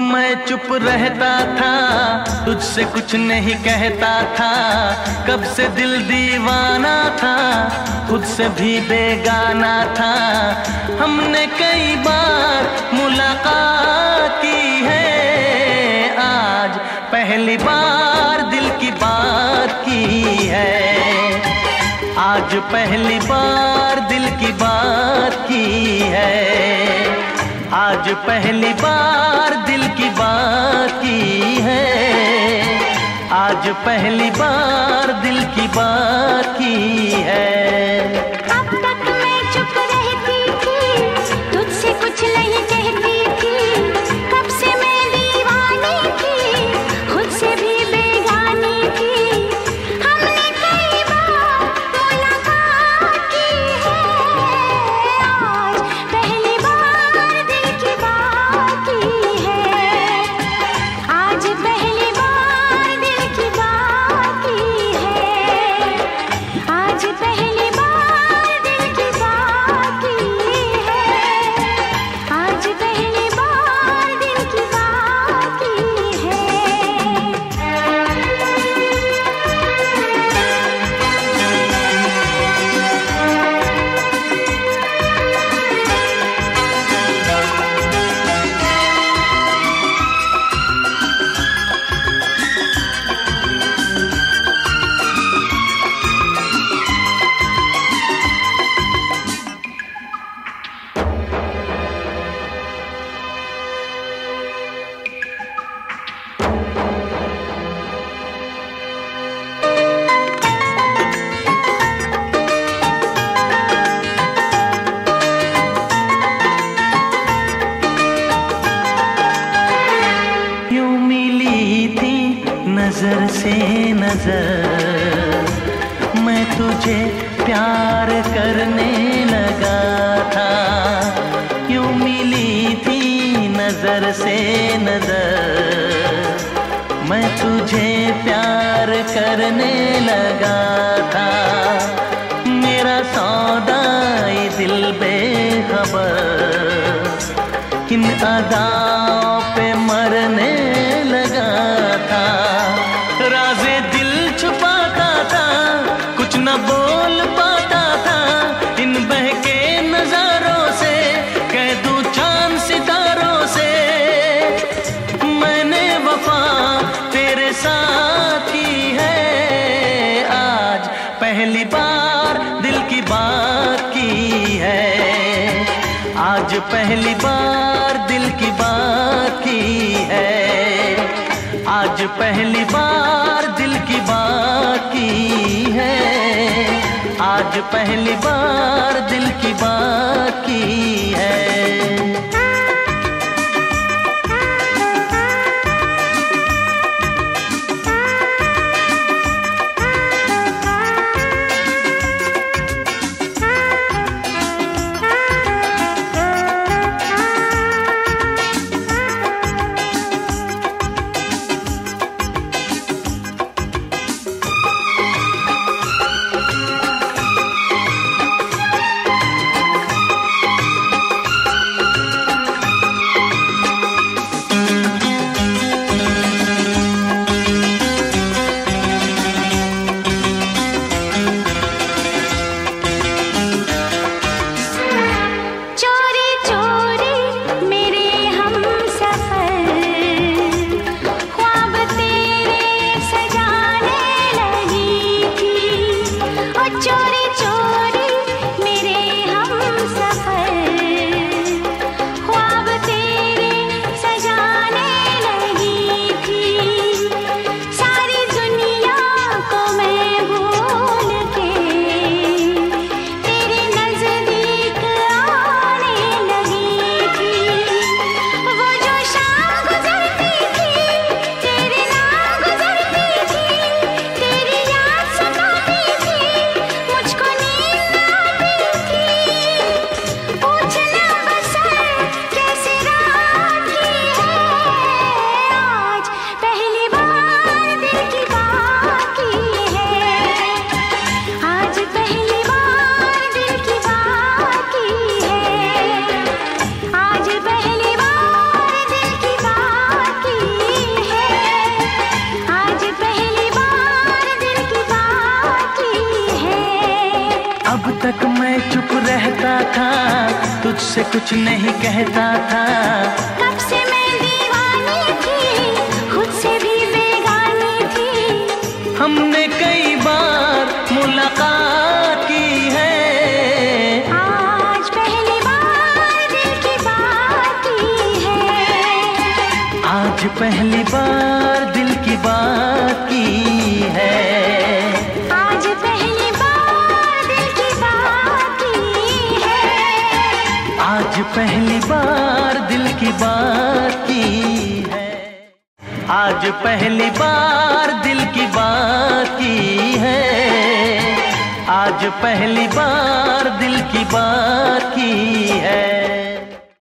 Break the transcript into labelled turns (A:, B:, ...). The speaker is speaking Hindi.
A: मैं चुप रहता था, तुझसे कुछ नहीं कहता था। कब से दिल दीवाना था, खुद से भी बेगाना था। हमने कई बार मुलाकात की है, आज पहली बार दिल की बात की है। आज पहली बार दिल की बात की है। आज पहली बार दिल की बात की है। आज पहली बार दिल की बात की है।
B: अब तक मैं चुप रहती थी, तुझसे कुछ नहीं कहती थी। कब से मैं दीवानी थी, खुद से भी बेगानी थी। हमने कई बार मुलाकात की है, आज पहली बार दिल की बात की है। आज पहली बार दिल की बात की है। आज पहली बार दिल की बात की है। आज पहली बार दिल की बात की है।
A: यूं मिली थी नजर से नजर, मैं तुझे प्यार करने लगा था। यूं मिली थी नजर से नजर, मैं तुझे प्यार करने लगा था। मेरा सौदा ये दिल बेखबर, किन अदाओं पे मरने लगा था। राज़े दिल छुपाता था, कुछ न बोल पाता था। इन बहके नजारों से कह दूं चांद सितारों से, मैंने वफा तेरे साथ की है। आज पहली बार दिल की बात की है। आज पहली बार दिल की बात की है। आज पहली बार दिल की बात की है। आज पहली बार दिल की बात की है। तुझसे कुछ नहीं कहता था।
B: कब से मैं दीवानी थी, खुद से भी बेगानी थी।
A: हमने कई बार मुलाकात की है,
B: आज पहली बार दिल की बात की है।
A: आज पहली बार दिल की बात की है।
B: आज पहली बार दिल की बात की है।
A: आज पहली बार दिल की बात की है। आज पहली बार दिल की बात की है। आज पहली बार दिल की बात की है।